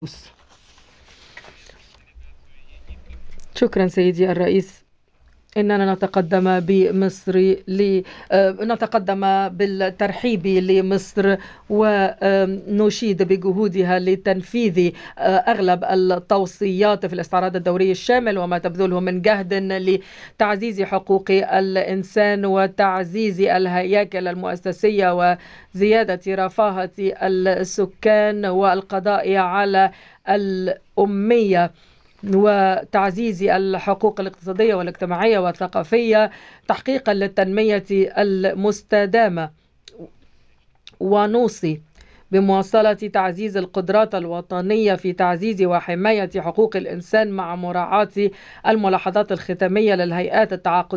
شكرا سيدي الرئيس. إننا نتقدم بالترحيب لمصر ونشيد بجهودها لتنفيذ أغلب التوصيات في الاستعراض الدوري الشامل وما تبذله من جهد لتعزيز حقوق الإنسان وتعزيز الهياكل المؤسسية وزيادة رفاهة السكان والقضاء على الأمية وتعزيز الحقوق الاقتصادية والاجتماعية والثقافية تحقيقا للتنمية المستدامة. ونوصي بمواصلة تعزيز القدرات الوطنية في تعزيز وحماية حقوق الإنسان مع مراعاة الملاحظات الختامية للهيئات التعاقدية